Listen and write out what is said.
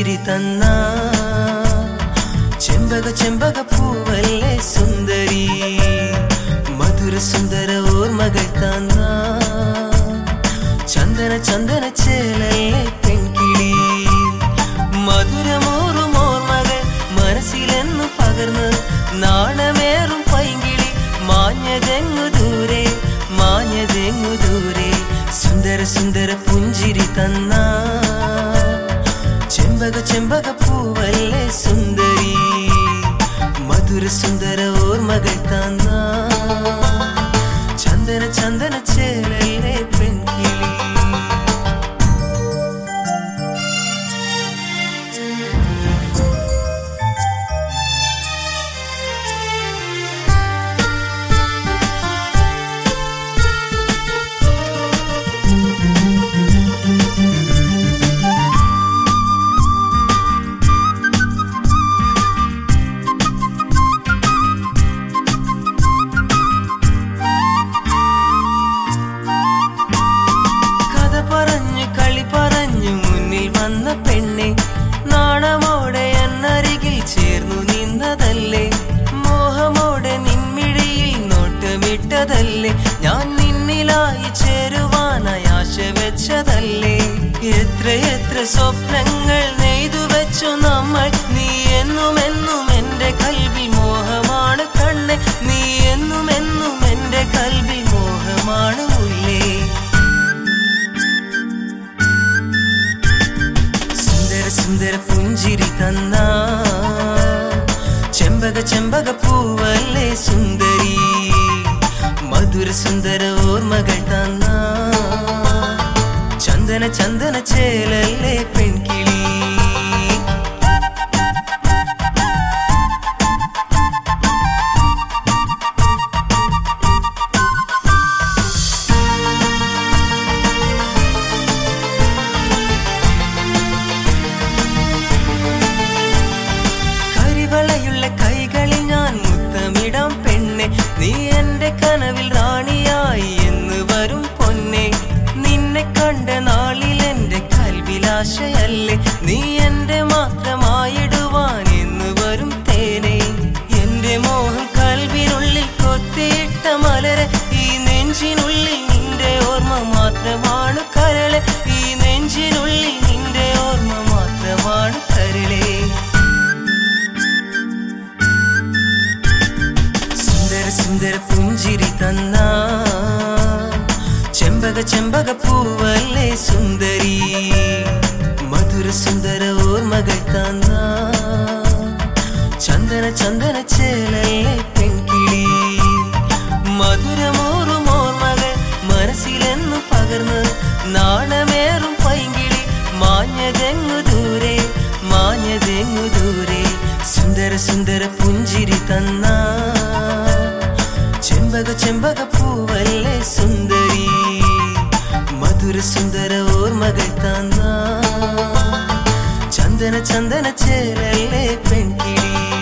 പുഞ്ചിരി തന്ന ചെമ്പക ചെമ്പക പൂവല്ലേ സുന്ദരി മധുര സുന്ദര ഓർമ്മകൾ തന്ന ചന്ദന ചന്ദന ചേലല്ലേ പെൺകിളി മധുരമോറും ഓർമ്മകൾ മനസ്സിലെന്നു പകർന്ന് നാണമേറും പൈങ്കിളി മാഞ്ഞതെങ്ങു ദൂരെ മാഞ്ഞതെങ്ങു ദൂരെ സുന്ദര സുന്ദര പുഞ്ചിരി തന്ന ചെമ്പക ചെമ്പക പൂവല്ലേ സുന്ദരി മധുര സുന്ദര ഓർമ്മകൾ തന്ന ചന്ദന ചന്ദന ചേലല്ലേ പെൺകിളി പെണ്ണെ നാണമോടെ എന്നരികിൽ ചേർന്നു നിന്നതല്ലേ മോഹമോടെ നിൻമിഴിയിൽ നോട്ടമിട്ടതല്ലേ ഞാൻ നിന്നിലായി ചേരുവാനായി ആശ വെച്ചതല്ലേ എത്ര എത്ര സ്വപ്നങ്ങൾ നെയ്തു വെച്ചു നമ്മൾ നീ എന്നും എന്നും എന്റെ കൽവിൽ മോഹമാണ് കണ്ണെ നീ എന്നും എന്നും എന്റെ കൽവിൽ മോഹമാണ് മുല്ലേ സുന്ദര പുഞ്ചിരി തന്ന ചെമ്പക ചെമ്പക പൂവല്ലേ സുന്ദരി മധുര സുന്ദര ഓർമ്മകൾ തന്ന ചന്ദന ചന്ദന ചേലല്ലേ പെൺകിളി കൈകളിൽ ഞാൻ മുത്തമിടാം പെണ്ണെ നീ എന്റെ കനവിൽ റാണിയായി എന്ന് വരും പൊന്നെ നിന്നെ കണ്ട നാളിൽ എന്റെ കൽവിലാശയല്ലേ നീ എന്റെ മാത്രമായിടുവാൻ എന്ന് വരും തേനെ എന്റെ മോഹം കൽവിനുള്ളിൽ കൊത്തിയിട്ട മലരെ ഈ നെഞ്ചിനുള്ളിൽ നിന്റെ ഓർമ്മ മാത്രമാണ് കരളെ ഈ നെഞ്ചിനുള്ളിൽ നിന്റെ ഓർമ്മ മാത്രമാണ് കരളെ സുന്ദര പുഞ്ചിരി തന്ന ചെമ്പക ചെമ്പക പൂവല്ലേ സുന്ദരി മധുര സുന്ദര ഓർമ്മകൾ തന്ന ചന്ദന ചന്ദന ചേലല്ലേ പെൺകിളി മധുരമോറും ഓർമ്മകൾ മനസ്സിലെന്നു പകർന്ന് നാണമേറും പൈങ്കിളി മാഞ്ഞതെങ്ങു ദൂരെ മാഞ്ഞതെങ്ങു ദൂരെ സുന്ദര സുന്ദര പുഞ്ചിരി തന്ന ചെമ്പക ചെമ്പക പൂവല്ലേ സുന്ദരി മധുര സുന്ദര ഓർമ്മകൾ തന്ന ചന്ദന ചന്ദന ചേലല്ലേ പെൺകിളി